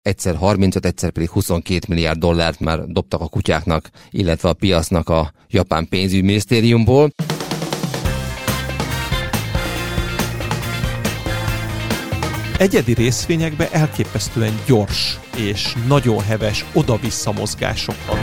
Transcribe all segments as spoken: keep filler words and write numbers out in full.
egyszer harmincöt, egyszer pedig huszonkét milliárd dollárt már dobtak a kutyáknak, illetve a piacnak a japán pénzügyminisztériumból. Egyedi részvényekben elképesztően gyors és nagyon heves oda-vissza mozgások van.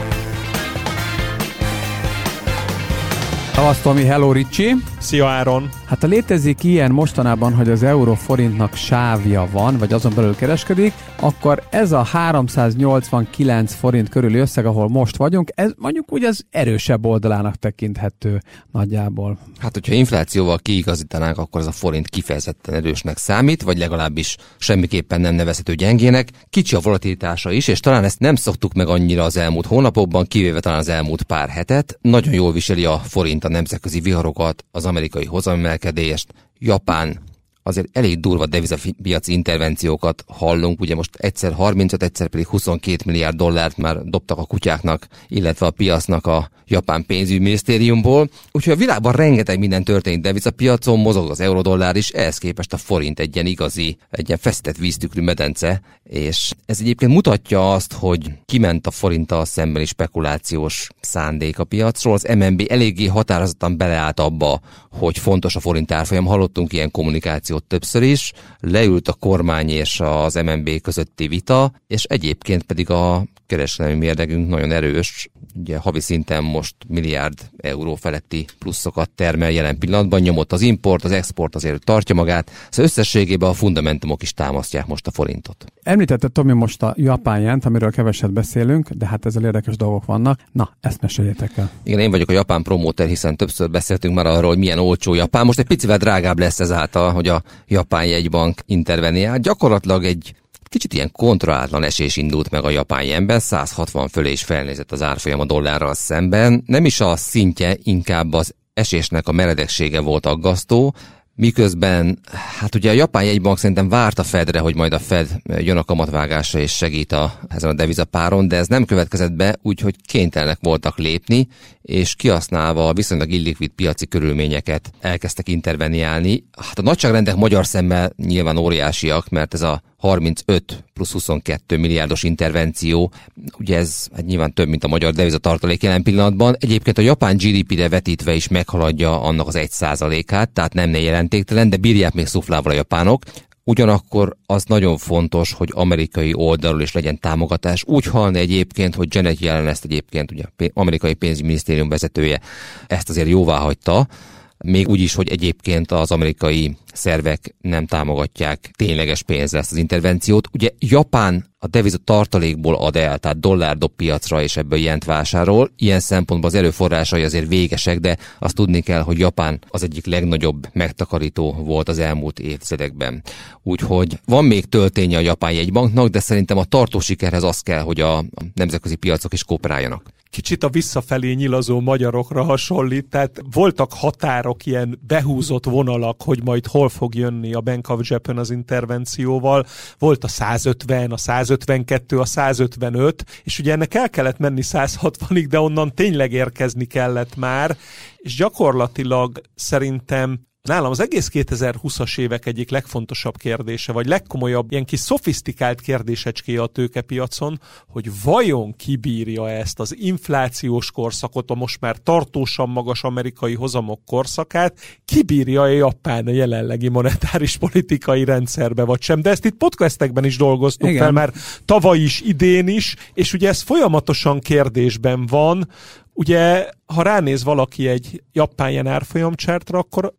Szavasz, Tomi, hello Ricsi! Szia, Áron! Hát ha létezik ilyen mostanában, hogy az euró-forintnak sávja van, vagy azon belül kereskedik, akkor ez a háromszáznyolcvankilenc forint körüli összeg, ahol most vagyunk, ez mondjuk úgy az erősebb oldalának tekinthető nagyjából. Hát, hogyha inflációval kiigazítanánk, akkor ez a forint kifejezetten erősnek számít, vagy legalábbis semmiképpen nem nevezhető gyengének. Kicsi a volatilitása is, és talán ezt nem szoktuk meg annyira az elmúlt hónapokban, kivéve talán az elmúlt pár hetet. Nagyon jól viseli a forint a nemzetközi viharokat, az amerikai hozamemelkedést. Japán azért elég durva devizapiaci intervenciókat hallunk, ugye most egyszer harmincöt, egyszer pedig huszonkét milliárd dollárt már dobtak a kutyáknak, illetve a piacnak a japán pénzügyminisztériumból. Úgyhogy a világban rengeteg minden történik devizapiacon, mozog az eurodollár is, ehhez képest a forint egy ilyen igazi, egy ilyen feszített víztükrű medence, és ez egyébként mutatja azt, hogy kiment a forinttal szembeni spekulációs szándék a piacról. Az em en bé eléggé határozottan beleállt abba, hogy fontos a forint árfolyam. Hallottunk ilyen kommunikációt többször is, leült a kormány és az em en bé közötti vita, és egyébként pedig a kereskedelmi mérlegünk nagyon erős, ugye havi szinten most milliárd euró feletti pluszokat termel jelen pillanatban, nyomott az import, az export azért tartja magát, szóval összességében a fundamentumok is támasztják most a forintot. Említette Tomi most a japán jent, amiről keveset beszélünk, de hát ezzel érdekes dolgok vannak. Na, ezt meséljétek el. Igen, én vagyok a japán promóter, hiszen többször beszéltünk már arról, hogy milyen olcsó Japán. Most egy picivel drágább lesz ezáltal, hogy a japán jegybank interveniál. Gyakorlatilag egy kicsit ilyen kontraátlan esés indult meg a japán jenben, száz hatvan fölé is felnézett az árfolyam a dollárral szemben. Nem is a szintje, inkább az esésnek a meredeksége volt aggasztó, miközben, hát ugye a japán jegybank szerintem várt a Fedre, hogy majd a Fed jön a kamatvágásra és segít a, ezen a devizapáron, de ez nem következett be, úgyhogy kénytelenek voltak lépni, és kihasználva a viszonylag illikvid piaci körülményeket elkezdtek interveniálni. Hát a nagyságrendek magyar szemmel nyilván óriásiak, mert ez a harmincöt plusz huszonkettő milliárdos intervenció, ugye ez hát nyilván több, mint a magyar devizatartalék jelen pillanatban. Egyébként a japán gé dé pére vetítve is meghaladja annak az egy százalékát, tehát nem jelentéktelen, de bírják még szuflával a japánok. Ugyanakkor az nagyon fontos, hogy amerikai oldalról is legyen támogatás. Úgy hallni egyébként, hogy Janet Yellen, ezt egyébként ugye amerikai pénzügyminisztérium vezetője ezt azért jóvá hagyta, még úgy is, hogy egyébként az amerikai szervek nem támogatják tényleges pénzre ezt az intervenciót. Ugye Japán a deviza tartalékból ad el, tehát dollár dob piacra, és ebből jent vásárol. Ilyen szempontból az erőforrásai azért végesek, de azt tudni kell, hogy Japán az egyik legnagyobb megtakarító volt az elmúlt évtizedekben. Úgyhogy van még tölténye a japán jegybanknak, de szerintem a tartós sikerhez az kell, hogy a nemzetközi piacok is kooperáljanak. Kicsit a visszafelé nyilazó magyarokra hasonlít, tehát voltak határok, ilyen behúzott vonalak, hogy majd hol fog jönni a Bank of Japan az intervencióval. Volt a százötven, a százötvenkettő, a százötvenöt, és ugye ennek el kellett menni száz hatvanig, de onnan tényleg érkezni kellett már, és gyakorlatilag szerintem nálam az egész kétezer-húszas évek egyik legfontosabb kérdése, vagy legkomolyabb, ilyen kis szofisztikált kérdésecskéje a tőkepiacon, hogy vajon kibírja ezt az inflációs korszakot, a most már tartósan magas amerikai hozamok korszakát, kibírja-e Japán a jelenlegi monetáris politikai rendszerbe, vagy sem. De ezt itt podcastekben is dolgoztuk Igen. fel, már tavaly is, idén is, és ugye ez folyamatosan kérdésben van. Ugye, ha ránéz valaki egy japán yen árfolyamcsártra, akkor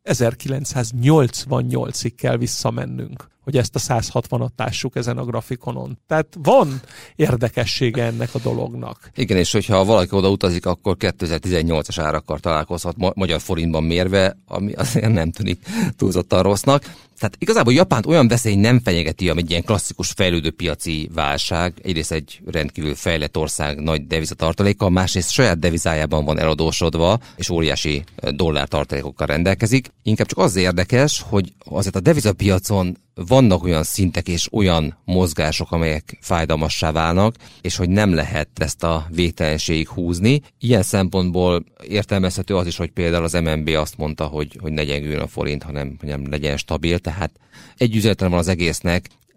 ezerkilencszáznyolcvannyolcig kell visszamennünk, hogy ezt a száz hatvanat lássuk ezen a grafikonon. Tehát van érdekessége ennek a dolognak. Igen, és hogyha valaki oda utazik, akkor kétezer-tizennyolcas árakkal találkozhat ma- magyar forintban mérve, ami azért nem tűnik túlzottan rossznak. Tehát igazából Japánt olyan veszély nem fenyegeti, ami egy ilyen klasszikus fejlődő piaci válság. Egyrészt egy rendkívül fejlett ország nagy devizatartalékkal, másrészt saját devizájában van eladósodva, és óriási dollártartalékokkal rendelkezik. Inkább csak az érdekes, hogy azért a devizapiacon vannak olyan szintek és olyan mozgások, amelyek fájdalmassá válnak, és hogy nem lehet ezt a végtelenségig húzni. Ilyen szempontból értelmezhető az is, hogy például az em en bé azt mondta, hogy, hogy ne gyengüljön a forint, hanem, hanem legyen stabil. Tehát egy üzenetem van az egésznek,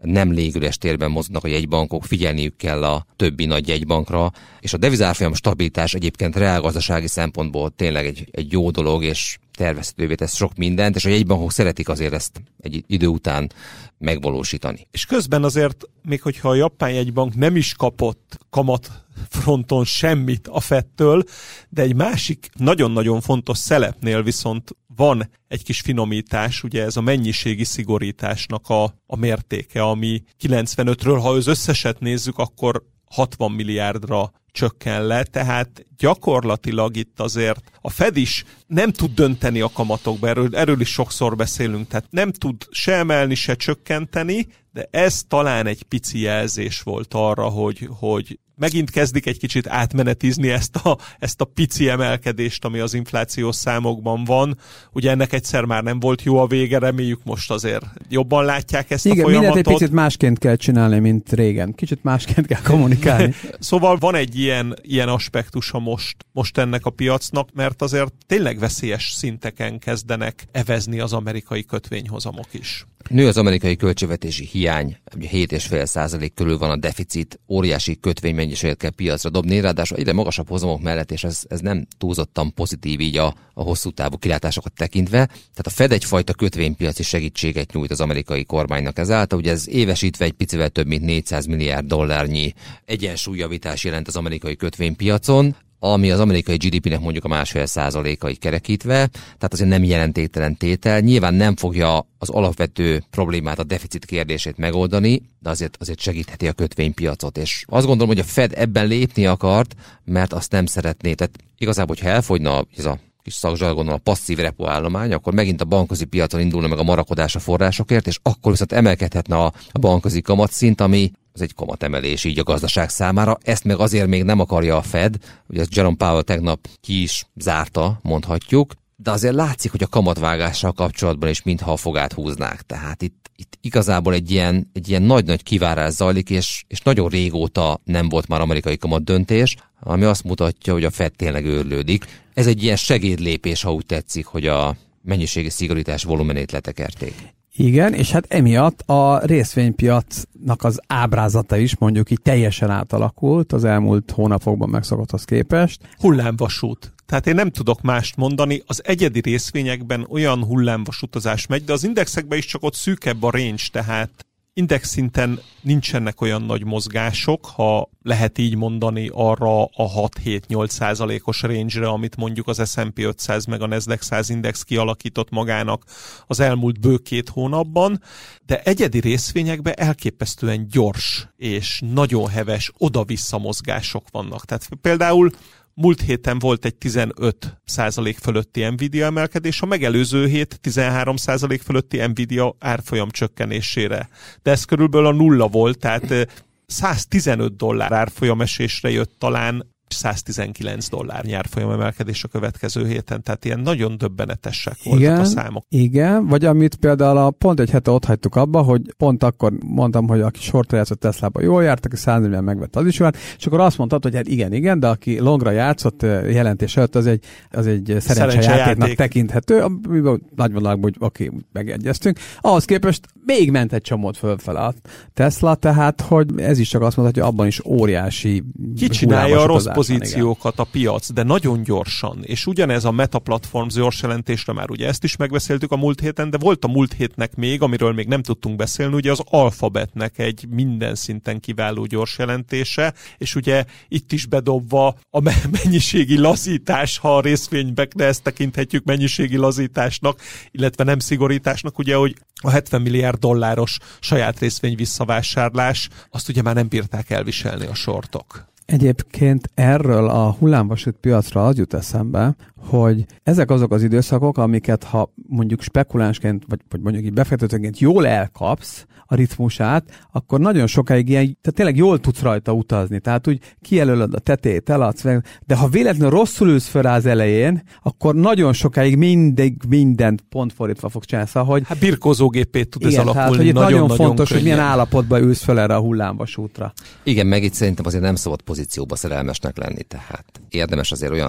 nem légüres térben mozognak a jegybankok, figyelniük kell a többi nagy jegybankra, és a devizárfolyam stabilitás egyébként reálgazdasági szempontból tényleg egy, egy jó dolog, és tervezhetővé tesz sok mindent, és a jegybankok szeretik azért ezt egy idő után megvalósítani. És közben azért, még hogyha a japán jegybank nem is kapott kamat fronton semmit a Fedtől, de egy másik nagyon-nagyon fontos szelepnél viszont van egy kis finomítás, ugye ez a mennyiségi szigorításnak a, a mértéke, ami kilencvenötről, ha az összeset nézzük, akkor hatvan milliárdra csökken le, tehát gyakorlatilag itt azért a Fed is nem tud dönteni a kamatokba, erről, erről is sokszor beszélünk, tehát nem tud se emelni, se csökkenteni, de ez talán egy pici jelzés volt arra, hogy, hogy megint kezdik egy kicsit átmenetizni ezt a, ezt a pici emelkedést, ami az inflációs számokban van. Ugye ennek egyszer már nem volt jó a vége, reméljük most azért jobban látják ezt Igen, a folyamatot. Igen, mindent egy picit másként kell csinálni, mint régen. Kicsit másként kell kommunikálni. Szóval van egy ilyen, ilyen aspektusa most, most ennek a piacnak, mert azért tényleg veszélyes szinteken kezdenek evezni az amerikai kötvényhozamok is. Nő az amerikai költségvetési hiány, hét egész öt százalék körül van a deficit, óriási kötvénymennyiséget kell piacra dobni, ráadásul egyre magasabb hozamok mellett, és ez, ez nem túlzottan pozitív így a, a hosszú távú kilátásokat tekintve. Tehát a Fed egyfajta kötvénypiaci segítséget nyújt az amerikai kormánynak ezáltal, ugye ez évesítve egy picivel több mint négyszáz milliárd dollárnyi egyensúlyjavítás jelent az amerikai kötvénypiacon, ami az amerikai gé dé pének mondjuk a másfél százalékai kerekítve, tehát azért nem jelentéktelen tétel. Nyilván nem fogja az alapvető problémát, a deficit kérdését megoldani, de azért, azért segítheti a kötvénypiacot. És azt gondolom, hogy a Fed ebben lépni akart, mert azt nem szeretné. Tehát igazából, hogyha elfogyna ez a kis szakzsargonnal a passzív repo állomány, akkor megint a bankközi piacon indulna meg a marakodás a forrásokért, és akkor viszont emelkedhetne a, a bankközi kamatszint, ami az egy kamatemelés így a gazdaság számára. Ezt meg azért még nem akarja a Fed, ugye ezt Jerome Powell tegnap ki is zárta, mondhatjuk, de azért látszik, hogy a kamatvágással kapcsolatban is mintha a fogát húznák. Tehát itt, itt igazából egy ilyen, egy ilyen nagy-nagy kivárás zajlik, és, és nagyon régóta nem volt már amerikai kamat döntés, ami azt mutatja, hogy a Fed tényleg őrlődik. Ez egy ilyen segédlépés, ha úgy tetszik, hogy a mennyiségi szigorítás volumenét letekerték. Igen, és hát emiatt a részvénypiacnak az ábrázata is mondjuk így teljesen átalakult az elmúlt hónapokban megszokotthoz képest. Hullámvasút. Tehát én nem tudok mást mondani, az egyedi részvényekben olyan hullámvasutazás megy, de az indexekben is csak ott szűkebb a range, tehát index szinten nincsenek olyan nagy mozgások, ha lehet így mondani arra a hat-hét-nyolc százalékos range-re, amit mondjuk az es and pé ötszáz meg a Nasdaq száz index kialakított magának az elmúlt bő két hónapban, de egyedi részvényekben elképesztően gyors és nagyon heves oda-vissza mozgások vannak. Tehát például múlt héten volt egy tizenöt százalék fölötti Nvidia emelkedés, a megelőző hét tizenhárom százalék fölötti Nvidia árfolyam csökkenésére. De ez körülbelül a nulla volt, tehát száztizenöt dollár árfolyam esésre jött talán száztizenkilenc dollár árfolyam emelkedés a következő héten, tehát ilyen nagyon döbbenetesek voltak igen, a számok. Igen, vagy amit például a pont egy hete ott hagytuk abba, hogy pont akkor mondtam, hogy aki shortra játszott Teslában jól járt, aki száz millió megvett, az is jól, és akkor azt mondtad, hogy hát igen, igen, de aki longra játszott jelentés előtt, az egy, az egy szerencsejátéknak tekinthető, amiben nagyvonalakban, hogy oké, okay, megegyeztünk. Ahhoz képest még ment egy csomót fölfele a Tesla, tehát hogy ez is csak azt mondhatja, hogy abban is óriási ki csinálja a rossz pozíciókat a piac, de nagyon gyorsan. És ugyanez a Meta Platforms gyors jelentésre már ugye ezt is megbeszéltük a múlt héten, de volt a múlt hétnek még, amiről még nem tudtunk beszélni, ugye az Alphabetnek egy minden szinten kiváló gyors jelentése, és ugye itt is bedobva a mennyiségi lazítás, ha a részvényekre ezt tekinthetjük mennyiségi lazításnak, illetve nem szigorításnak, ugye, hogy a hetven milliárd dolláros saját részvény visszavásárlás, azt ugye már nem bírták elviselni a sortok. Egyébként erről a hullámvasút piacra az jut eszembe, hogy ezek azok az időszakok, amiket ha mondjuk spekulánsként, vagy, vagy mondjuk így befektetőként jól elkapsz a ritmusát, akkor nagyon sokáig ilyen, tehát tényleg jól tudsz rajta utazni. Tehát úgy kijelölöd a tetét, eladsz, de ha véletlenül rosszul ülsz fel az elején, akkor nagyon sokáig mindig mindent pont fordítva fogsz csinálni. Szóval, hogy hát birkózógépét tud igen, ez alakulni. Tehát, hogy itt nagyon, nagyon fontos, könnyen. hogy milyen állapotban ülsz fel erre a hullámvasútra. Igen, meg itt szerintem azért nem szabad pozícióba szerelmesnek lenni, tehát érdemes azért olyan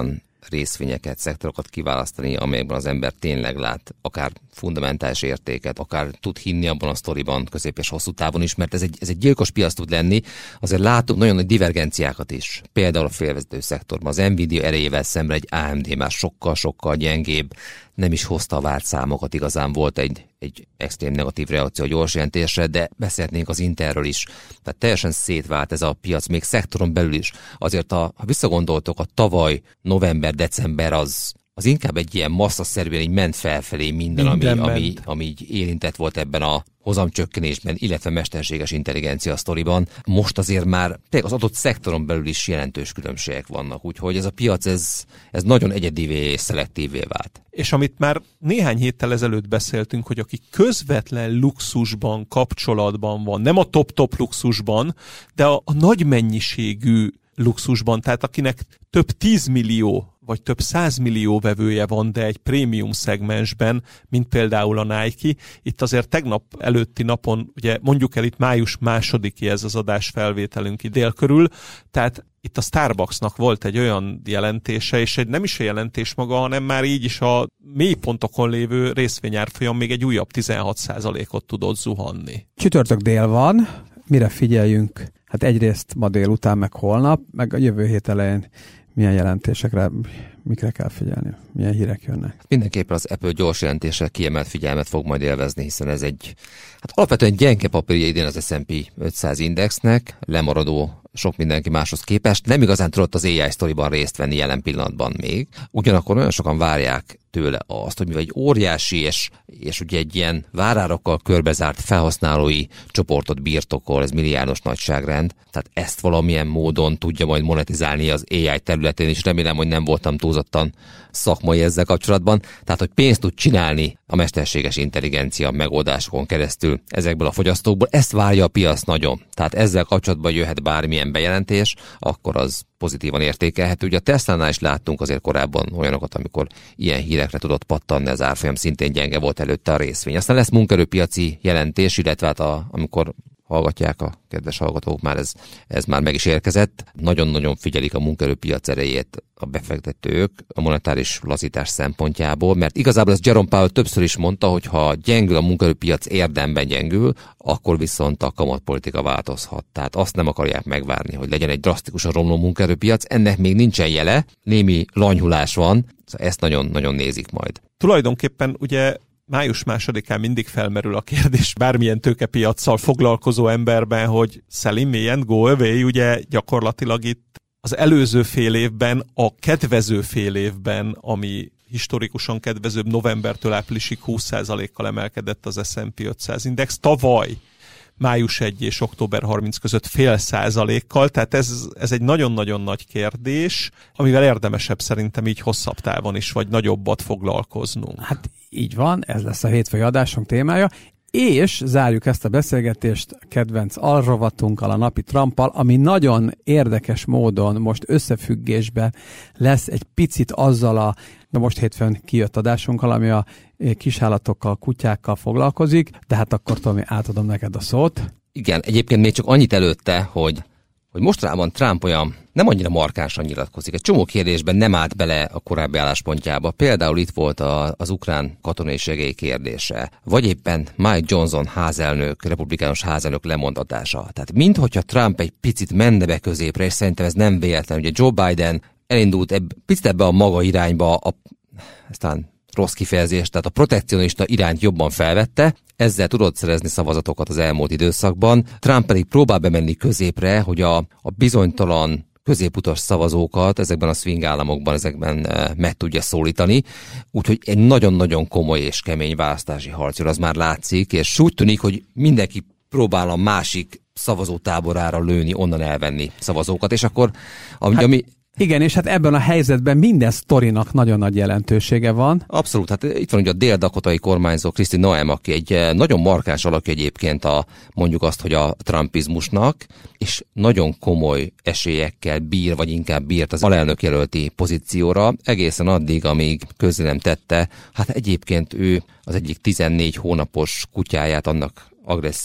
részvényeket, szektorokat kiválasztani, amelyekben az ember tényleg lát akár fundamentális értéket, akár tud hinni abban a sztoriban közép és hosszú távon is, mert ez egy, ez egy gyilkos piac tud lenni. Azért látunk nagyon nagy divergenciákat is. Például a félvezető szektorban az Nvidia erejével szemben egy á em dé már sokkal-sokkal gyengébb, nem is hozta a várt számokat, igazán volt egy, egy extrém negatív reakció a gyors jelentésre, de beszélhetnénk az Intelről is. Tehát teljesen szétvált ez a piac, még szektoron belül is. Azért, a, ha visszagondoltok, a tavaly november-december az, az inkább egy ilyen masszaszerűen így ment felfelé minden, minden ami, ami, ami így érintett volt ebben a hozamcsökkenésben, illetve mesterséges intelligencia sztoriban. Most azért már az adott szektoron belül is jelentős különbségek vannak, úgyhogy ez a piac ez, ez nagyon egyedivé és szelektívvé vált. És amit már néhány héttel ezelőtt beszéltünk, hogy aki közvetlen luxusban, kapcsolatban van, nem a top-top luxusban, de a, a nagy mennyiségű luxusban, tehát akinek több tízmillió vagy több százmillió vevője van, de egy prémium szegmensben, mint például a Nike. Itt azért tegnap előtti napon, ugye mondjuk el itt május másodiki ez az adás felvételünk idél körül, tehát itt a Starbucksnak volt egy olyan jelentése, és egy nem is a jelentés maga, hanem már így is a mélypontokon lévő részvényárfolyam még egy újabb tizenhat százalékot tudott zuhanni. Csütörtök dél van, mire figyeljünk? Hát egyrészt ma délután, meg holnap, meg a jövő hét elején milyen jelentésekre, mikre kell figyelni, milyen hírek jönnek. Mindenképpen az Apple gyors jelentése kiemelt figyelmet fog majd élvezni, hiszen ez egy hát alapvetően gyenge papírja idén az es and pé ötszáz indexnek, lemaradó sok mindenki máshoz képest. Nem igazán tudott az á i sztoriban részt venni jelen pillanatban még. Ugyanakkor nagyon sokan várják tőle azt, hogy mivel egy óriási és, és ugye egy ilyen várárakkal körbezárt felhasználói csoportot birtokol, ez milliárdos nagyságrend, tehát ezt valamilyen módon tudja majd monetizálni az á i területén, és remélem, hogy nem voltam túlzottan szakmai ezzel kapcsolatban. Tehát, hogy pénzt tud csinálni a mesterséges intelligencia megoldásokon keresztül ezekből a fogyasztókból. Ezt várja a piac nagyon. Tehát ezzel kapcsolatban jöhet bármilyen bejelentés, akkor az pozitívan értékelhető. Ugye a Teslánál is láttunk azért korábban olyanokat, amikor ilyen hírekre tudott pattanni, az árfolyam szintén gyenge volt előtte a részvény. Aztán lesz munkaerőpiaci jelentés, illetve hát a, amikor hallgatják a kedves hallgatók, már ez, ez már meg is érkezett. Nagyon-nagyon figyelik a munkaerőpiac erejét a befektetők a monetáris lazítás szempontjából, mert igazából ez Jerome Powell többször is mondta, hogy ha gyengül a munkaerőpiac érdemben gyengül, akkor viszont a kamatpolitika változhat. Tehát azt nem akarják megvárni, hogy legyen egy drasztikusan romló munkaerőpiac, ennek még nincsen jele, némi lanyhulás van, szóval ezt nagyon-nagyon nézik majd. Tulajdonképpen ugye május másodikán mindig felmerül a kérdés bármilyen tőkepiacsal foglalkozó emberben, hogy sell me and go away, ugye gyakorlatilag itt az előző fél évben, a kedvező fél évben, ami historikusan kedvezőbb, novembertől áprilisig húsz százalékkal emelkedett az es and pé ötszáz index, tavaly május elseje és október harmincadika között fél százalékkal, tehát ez, ez egy nagyon-nagyon nagy kérdés, amivel érdemesebb szerintem így hosszabb távon is, vagy nagyobbat foglalkoznunk. Hát így van, ez lesz a hétfői adásunk témája, és zárjuk ezt a beszélgetést a kedvenc alrovatunkkal, a napi Trumpal, ami nagyon érdekes módon most összefüggésben lesz egy picit azzal a, de most hétfőn kijött adásunkkal, ami a kisállatokkal, kutyákkal foglalkozik, de hát akkor Tomi, átadom neked a szót. Igen, egyébként még csak annyit előtte, hogy hogy mostanában Trump olyan nem annyira markánsan nyilatkozik. Egy csomó kérdésben nem állt bele a korábbi álláspontjába. Például itt volt a, az ukrán katonai segély kérdése, vagy éppen Mike Johnson házelnök, republikánus házelnök lemondatása. Tehát minthogyha Trump egy picit menne be középre, és szerintem ez nem véletlen. Ugye Joe Biden elindult ebb, picit ebbe a maga irányba, a, aztán rossz kifejezés, tehát a protekcionista irányt jobban felvette, ezzel tudott szerezni szavazatokat az elmúlt időszakban. Trump pedig próbál bemenni középre, hogy a, a bizonytalan középutas szavazókat ezekben a swing államokban ezekben meg tudja szólítani. Úgyhogy egy nagyon-nagyon komoly és kemény választási harcról az már látszik, és úgy tűnik, hogy mindenki próbál a másik szavazótáborára lőni, onnan elvenni szavazókat, és akkor ami... Hát... ami Igen, és hát ebben a helyzetben minden sztorinak nagyon nagy jelentősége van. Abszolút, hát itt van ugye a dél-dakotai kormányzó Kristi Noem, aki egy nagyon markáns alakja egyébként a, mondjuk azt, hogy a trumpizmusnak, és nagyon komoly esélyekkel bír, vagy inkább bírt az alelnök jelölti pozícióra, egészen addig, amíg közzé nem tette. Hát egyébként ő az egyik tizennégy hónapos kutyáját, annak agresszív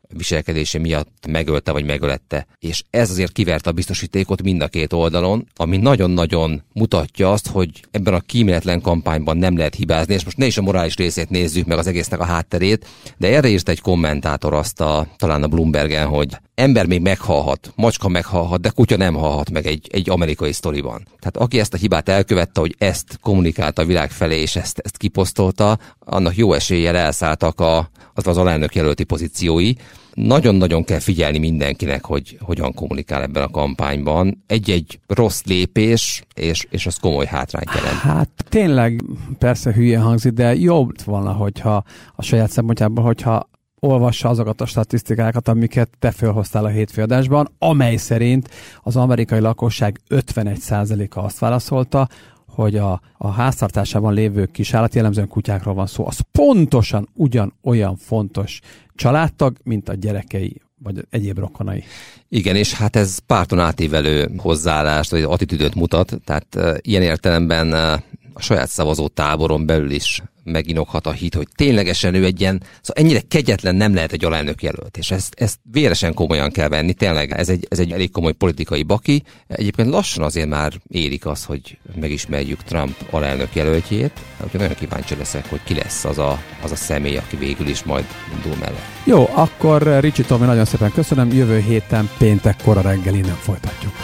viselkedése miatt megölte vagy megölette. És ez azért kiverte a biztosítékot mind a két oldalon, ami nagyon-nagyon mutatja azt, hogy ebben a kíméletlen kampányban nem lehet hibázni, és most ne is a morális részét nézzük meg az egésznek a hátterét, de erre írt egy kommentátor azt a, talán a Bloombergen, hogy ember még meghalhat, macska meghalhat, de kutya nem halhat meg egy, egy amerikai sztoriban. Tehát aki ezt a hibát elkövette, hogy ezt kommunikálta a világ felé, és ezt, ezt kiposztolta, annak jó eséllyel elszálltak a, az az alelnök jelölti pozíciói. Nagyon-nagyon kell figyelni mindenkinek, hogy hogyan kommunikál ebben a kampányban. Egy-egy rossz lépés, és, és az komoly hátrányt jelent. Hát tényleg persze hülye hangzik, de jobb volna, hogyha a saját szempontjából, hogyha olvassa azokat a statisztikákat, amiket te fölhoztál a hétfő adásban, amely szerint az amerikai lakosság ötvenegy százaléka azt válaszolta, hogy a, a háztartásában lévő kisállat, jellemzően kutyákról van szó, az pontosan ugyanolyan fontos családtag, mint a gyerekei, vagy egyéb rokonai. Igen, és hát ez párton átívelő hozzáállást, vagy attitűdöt mutat, tehát uh, ilyen értelemben uh, a saját szavazó táboron belül is meginokhat a hit, hogy ténylegesen ő egy ilyen, szóval ennyire kegyetlen nem lehet egy alelnök jelölt, és ezt, ezt véresen komolyan kell venni, tényleg ez egy, ez egy elég komoly politikai baki. Egyébként lassan azért már érik az, hogy megismerjük Trump alelnök jelöltjét, úgyhogy nagyon kíváncsi leszek, hogy ki lesz az a, az a személy, aki végül is majd indul mellett. Jó, akkor Ricsi Tomi, nagyon szépen köszönöm, jövő héten péntek kora reggel innen folytatjuk.